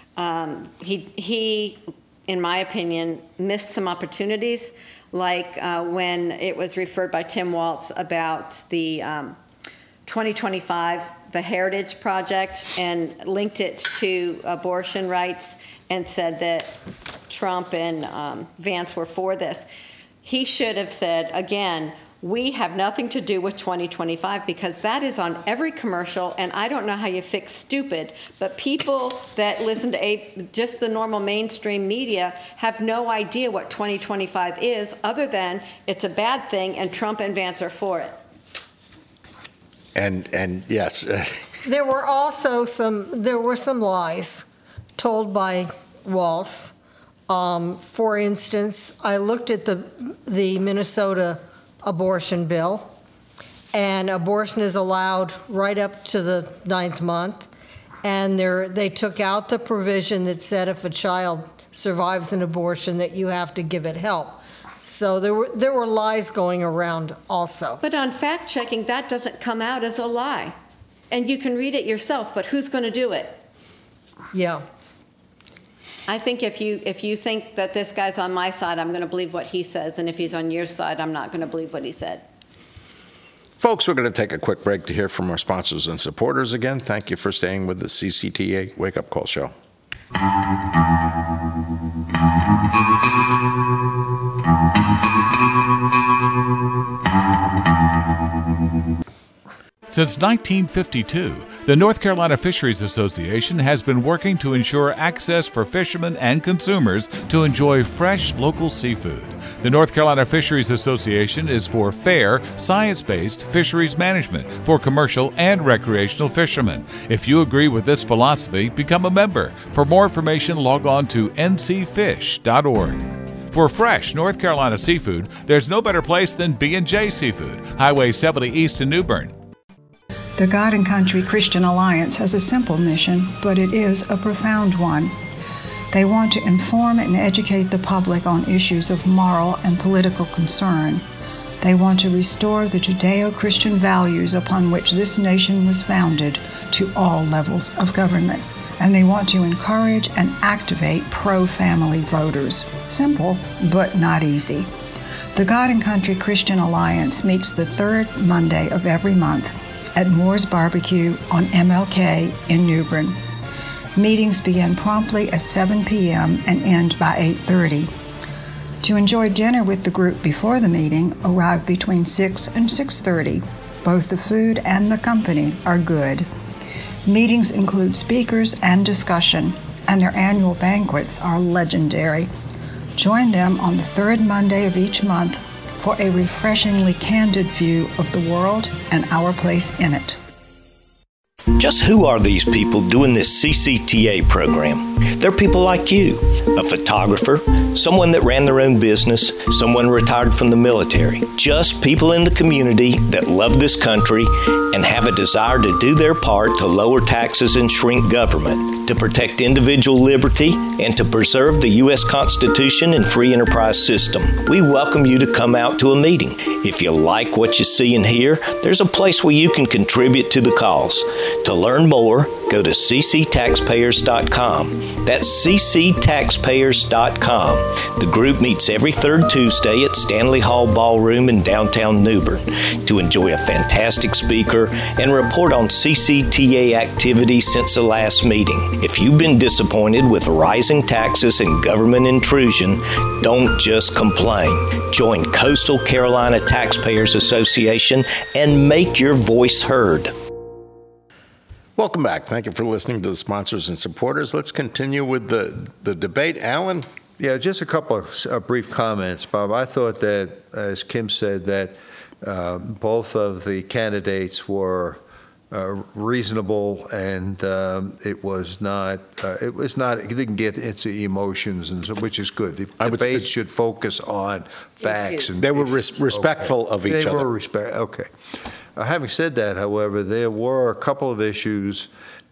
He, in my opinion, missed some opportunities, like when it was referred by Tim Walz about the 2025, the Heritage Project, and linked it to abortion rights and said that Trump and Vance were for this. He should have said, again, we have nothing to do with 2025 because that is on every commercial, and I don't know how you fix stupid, but people that listen to just the normal mainstream media have no idea what 2025 is other than it's a bad thing and Trump and Vance are for it. And yes. There were also some lies told by Walz. For instance, I looked at the Minnesota abortion bill, and abortion is allowed right up to the 9th month, and they took out the provision that said if a child survives an abortion that you have to give it help. So there were lies going around also. But on fact checking, that doesn't come out as a lie, and you can read it yourself. But who's going to do it? Yeah. I think if you think that this guy's on my side, I'm going to believe what he says, and if he's on your side, I'm not going to believe what he said. Folks, we're going to take a quick break to hear from our sponsors and supporters again. Thank you for staying with the CCTA Wake Up Call Show. Since 1952, the North Carolina Fisheries Association has been working to ensure access for fishermen and consumers to enjoy fresh local seafood. The North Carolina Fisheries Association is for fair, science-based fisheries management for commercial and recreational fishermen. If you agree with this philosophy, become a member. For more information, log on to ncfish.org. For fresh North Carolina seafood, there's no better place than B&J Seafood, Highway 70 East in New Bern. The God and Country Christian Alliance has a simple mission, but it is a profound one. They want to inform and educate the public on issues of moral and political concern. They want to restore the Judeo-Christian values upon which this nation was founded to all levels of government. And they want to encourage and activate pro-family voters. Simple, but not easy. The God and Country Christian Alliance meets the third Monday of every month at Moore's Barbecue on MLK in New Bern. Meetings begin promptly at 7 p.m. and end by 8:30. To enjoy dinner with the group before the meeting, arrive between 6 and 6:30. Both the food and the company are good. Meetings include speakers and discussion, and their annual banquets are legendary. Join them on the third Monday of each month for a refreshingly candid view of the world and our place in it. Just who are these people doing this CCTA program? They're people like you, a photographer, someone that ran their own business, someone retired from the military. Just people in the community that love this country and have a desire to do their part to lower taxes and shrink government, to protect individual liberty, and to preserve the U.S. Constitution and free enterprise system. We welcome you to come out to a meeting. If you like what you see and hear, there's a place where you can contribute to the cause. To learn more, go to cctaxpayers.com. That's cctaxpayers.com. The group meets every third Tuesday at Stanley Hall Ballroom in downtown New Bern to enjoy a fantastic speaker and report on CCTA activities since the last meeting. If you've been disappointed with rising taxes and government intrusion, don't just complain. Join Coastal Carolina Taxpayers Association and make your voice heard. Welcome back. Thank you for listening to the sponsors and supporters. Let's continue with the debate. Alan? Yeah, just a couple of brief comments, Bob. I thought that, as Kim said, that both of the candidates were reasonable, and it didn't get into emotions, and so, which is good. The debate should focus on facts. And they were respectful of each other. Okay. Having said that, however, there were a couple of issues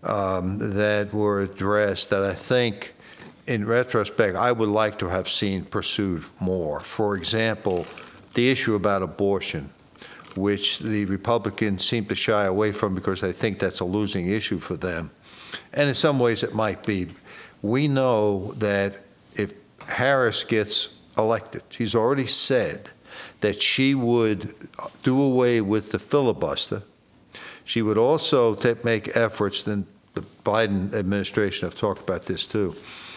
that were addressed that I think, in retrospect, I would like to have seen pursued more. For example, the issue about abortion, which the Republicans seem to shy away from because they think that's a losing issue for them. And in some ways it might be. We know that if Harris gets elected, she's already said that she would do away with the filibuster. She would also make efforts, and the Biden administration have talked about this too,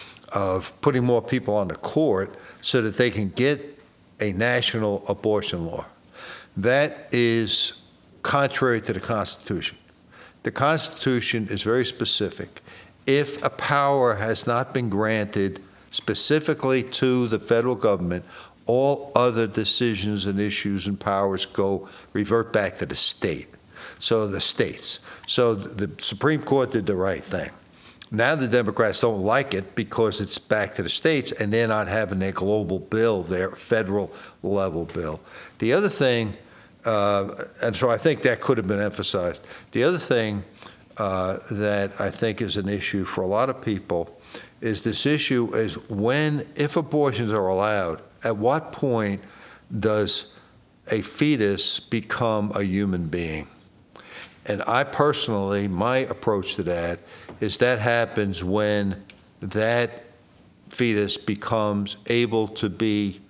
of putting more people on the court so that they can get a national abortion law. That is contrary to the Constitution. The Constitution is very specific. If a power has not been granted specifically to the federal government, all other decisions and issues and powers revert back to the state. So the states. So the Supreme Court did the right thing. Now the Democrats don't like it because it's back to the states, and they're not having their global bill, their federal level bill. The other thing, and so I think that could have been emphasized. The other thing that I think is an issue for a lot of people is this issue is if abortions are allowed, at what point does a fetus become a human being? And I personally, my approach to that is that happens when that fetus becomes able to be,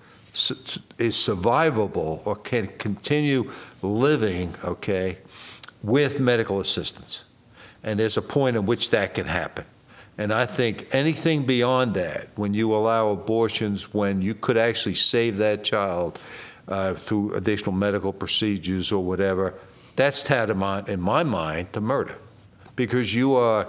is survivable or can continue living, okay, with medical assistance. And there's a point at which that can happen. And I think anything beyond that, when you allow abortions, when you could actually save that child through additional medical procedures or whatever, that's tantamount, in my to murder, because you are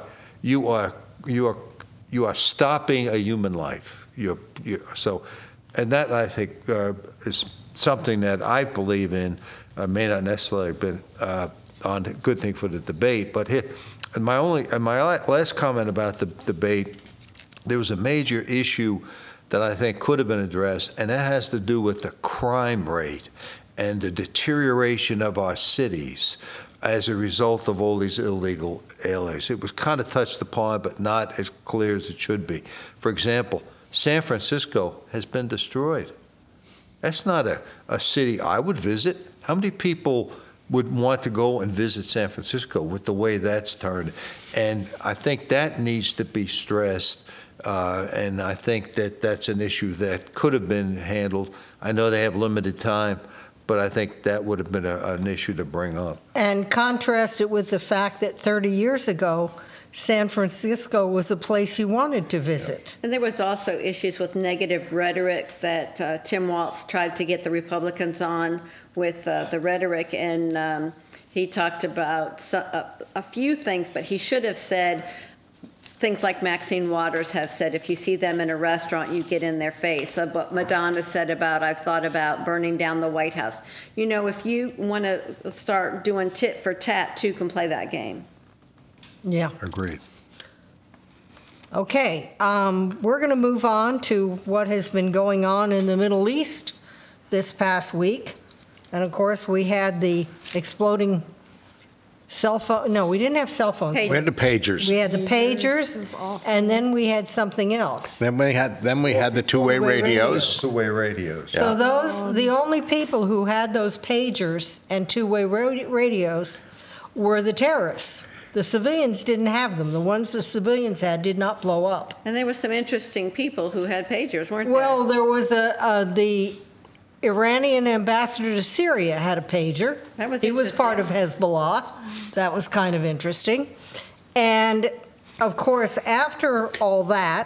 stopping a human life. And that I think is something that I believe in. May not necessarily have been on a good thing for the debate, but here. And my last comment about the debate, there was a major issue that I think could have been addressed, and that has to do with the crime rate and the deterioration of our cities as a result of all these illegal aliens. It was kind of touched upon, but not as clear as it should be. For example, San Francisco has been destroyed. That's not a city I would visit. How many people would want to go and visit San Francisco with the way that's turned? And I think that needs to be stressed. And I think that that's an issue that could have been handled. I know they have limited time, but I think that would have been an issue to bring up. And contrast it with the fact that 30 years ago, San Francisco was a place you wanted to visit. And there was also issues with negative rhetoric that Tim Walz tried to get the Republicans on with the rhetoric, and he talked about a few things, but he should have said things like Maxine Waters have said, if you see them in a restaurant, you get in their face. What Madonna said about, I've thought about burning down the White House. You know, if you want to start doing tit for tat, two can play that game. Yeah. Agreed. Okay, we're going to move on to what has been going on in the Middle East this past week. And of course, we had the exploding cell phone. No, we didn't have cell phones. We had the pagers. We had the pagers, and then we had something else. Then we had the two-way radios. Two-way radios. So the only people who had those pagers and two-way radios were the terrorists. The civilians didn't have them. The ones the civilians had did not blow up. And there were some interesting people who had pagers, weren't there? Well, there was the Iranian ambassador to Syria had a pager. He was part of Hezbollah. That was kind of interesting. And, of course, after all that,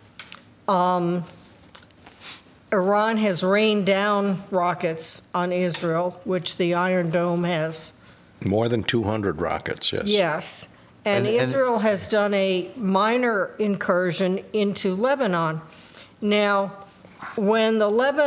Iran has rained down rockets on Israel, which the Iron Dome has. More than 200 rockets, yes. Yes. And Israel has done a minor incursion into Lebanon. Now, when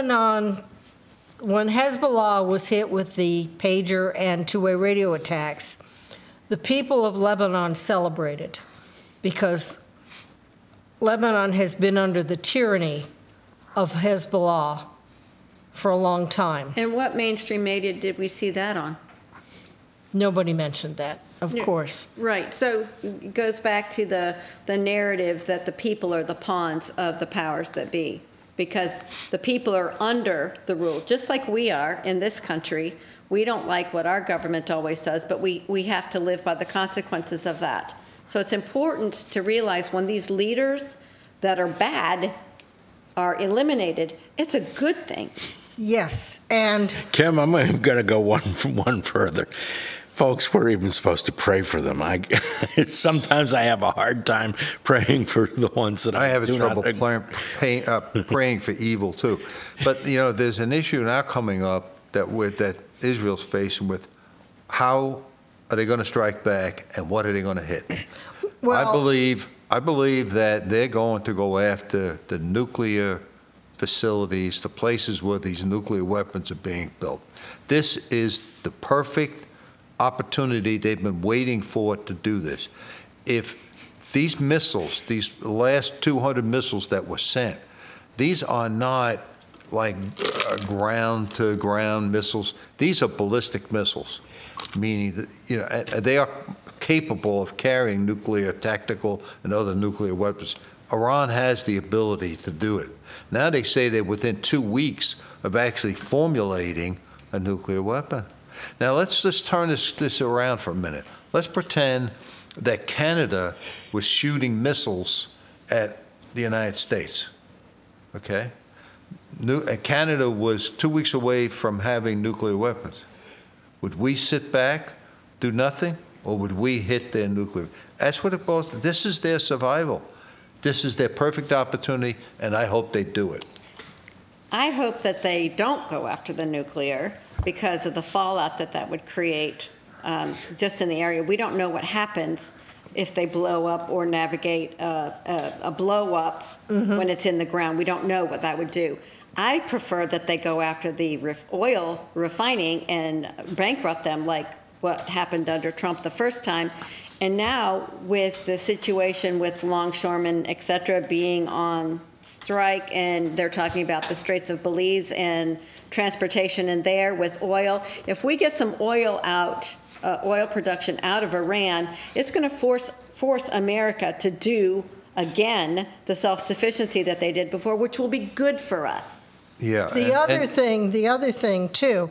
Hezbollah was hit with the pager and two-way radio attacks, the people of Lebanon celebrated because Lebanon has been under the tyranny of Hezbollah for a long time. And what mainstream media did we see that on? Nobody mentioned that, of course. Right. So it goes back to the narrative that the people are the pawns of the powers that be, because the people are under the rule, just like we are in this country. We don't like what our government always does, but we have to live by the consequences of that. So it's important to realize when these leaders that are bad are eliminated, it's a good thing. Yes, and Kim, I'm going to go one further. Folks, we're even supposed to pray for them. Sometimes I have a hard time praying for the ones that I have trouble praying for evil too. But there's an issue now coming up that Israel's facing with. How are they going to strike back, and what are they going to hit? Well, I believe that they're going to go after the nuclear facilities, the places where these nuclear weapons are being built. This is the perfect opportunity they've been waiting for to do this. If these missiles, these last 200 missiles that were sent, these are not like ground-to-ground missiles. These are ballistic missiles, meaning that, they are capable of carrying nuclear, tactical, and other nuclear weapons. Iran has the ability to do it. Now they say they're within 2 weeks of actually formulating a nuclear weapon. Now let's just turn this around for a minute. Let's pretend that Canada was shooting missiles at the United States, okay? Canada was 2 weeks away from having nuclear weapons. Would we sit back, do nothing, or would we hit their nuclear? That's what it boils down to. This is their survival. This is their perfect opportunity, and I hope they do it. I hope that they don't go after the nuclear because of the fallout that would create just in the area. We don't know what happens if they blow up or navigate a blow up when it's in the ground. We don't know what that would do. I prefer that they go after the oil refining and bankrupt them like what happened under Trump the first time. And now with the situation with longshoremen, et cetera, being on strike, and they're talking about the Straits of Belize and transportation in there with oil. If we get some oil production out of Iran, it's going to force America to do again the self-sufficiency that they did before, which will be good for us. Yeah. The other thing too,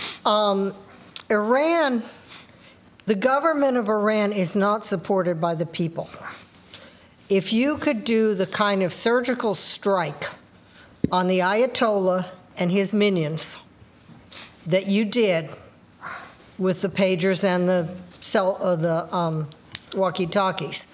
Iran, the government of Iran is not supported by the people. If you could do the kind of surgical strike on the Ayatollah and his minions that you did with the pagers and the walkie-talkies,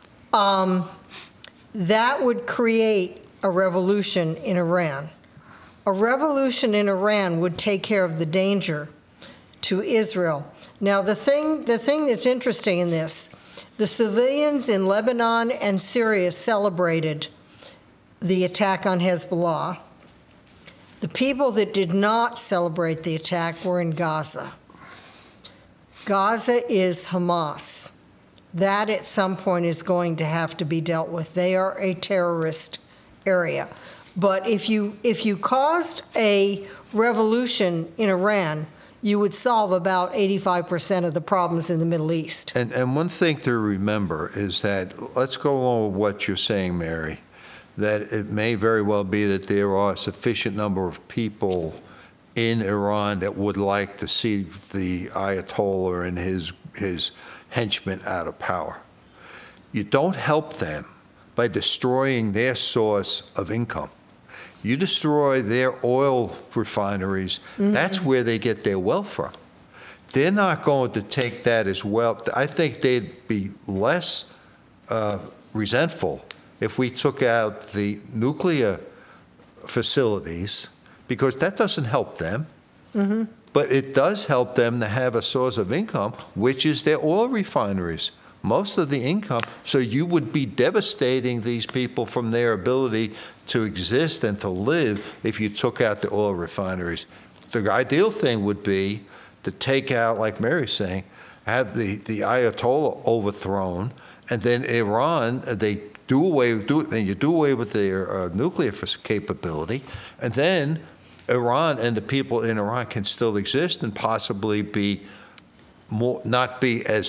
that would create a revolution in Iran. A revolution in Iran would take care of the danger to Israel. Now, the thing that's interesting in this, the civilians in Lebanon and Syria celebrated the attack on Hezbollah. The people that did not celebrate the attack were in Gaza. Gaza is Hamas. That at some point is going to have to be dealt with. They are a terrorist area. But if you caused a revolution in Iran, you would solve about 85% of the problems in the Middle East. And one thing to remember is that, let's go along with what you're saying, Mary, that it may very well be that there are a sufficient number of people in Iran that would like to see the Ayatollah and his henchmen out of power. You don't help them by destroying their source of income. You destroy their oil refineries, that's where they get their wealth from. They're not going to take that as wealth. I think they'd be less resentful if we took out the nuclear facilities, because that doesn't help them. But it does help them to have a source of income, which is their oil refineries. Most of the income, so you would be devastating these people from their ability to exist and to live if you took out the oil refineries. The ideal thing would be to take out, like Mary's saying, have the Ayatollah overthrown, and then Iran, you do away with their nuclear capability, and then Iran and the people in Iran can still exist and possibly be not be as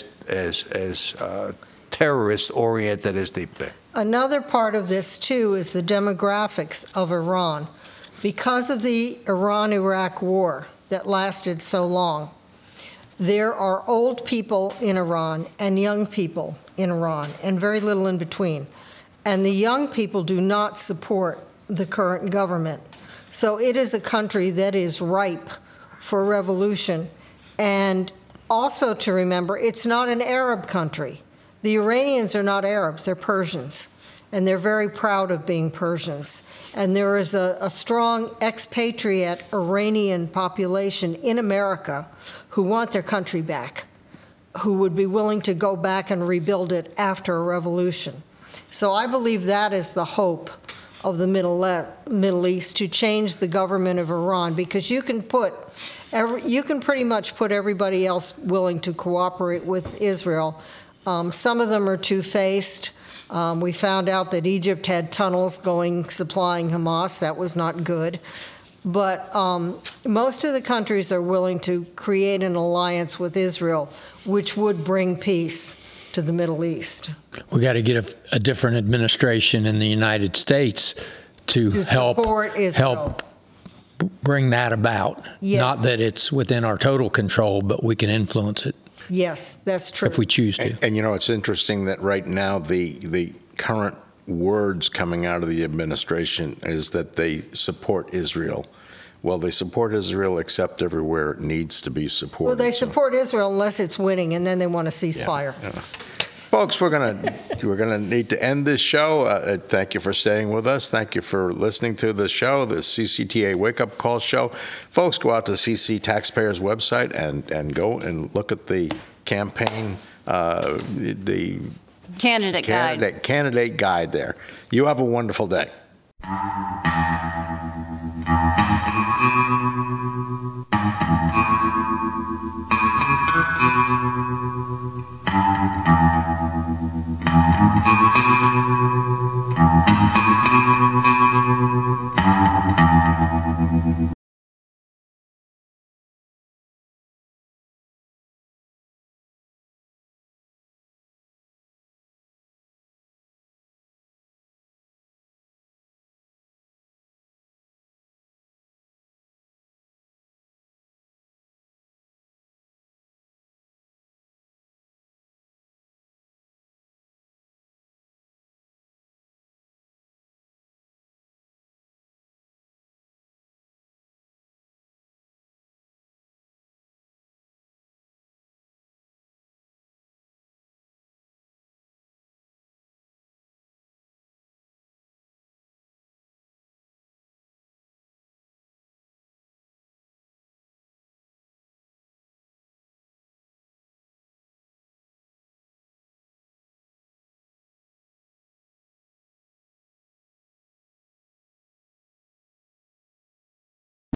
terrorist oriented as they've been. Another part of this too is the demographics of Iran. Because of the Iran-Iraq war that lasted so long, there are old people in Iran and young people in Iran, and very little in between. And the young people do not support the current government. So it is a country that is ripe for revolution. And also to remember, it's not an Arab country. The Iranians are not Arabs, they're Persians. And they're very proud of being Persians. And there is a strong expatriate Iranian population in America who want their country back, who would be willing to go back and rebuild it after a revolution. So I believe that is the hope of the Middle East, to change the government of Iran, because you can pretty much put everybody else willing to cooperate with Israel. Some of them are two-faced. We found out that Egypt had tunnels supplying Hamas. That was not good. But most of the countries are willing to create an alliance with Israel, which would bring peace to the Middle East. We got to get a different administration in the United States to help bring that about. Yes. Not that it's within our total control, but we can influence it. Yes, that's true. If we choose to. And it's interesting that right now the current words coming out of the administration is that they support Israel. Well, they support Israel except everywhere it needs to be supported. Well, they support Israel unless it's winning, and then they want a ceasefire. Yeah. Folks, we're gonna need to end this show. Thank you for staying with us. Thank you for listening to the show, the CCTA Wake Up Call show. Folks, go out to CC Taxpayers website and go and look at the campaign, the candidate guide there. You have a wonderful day.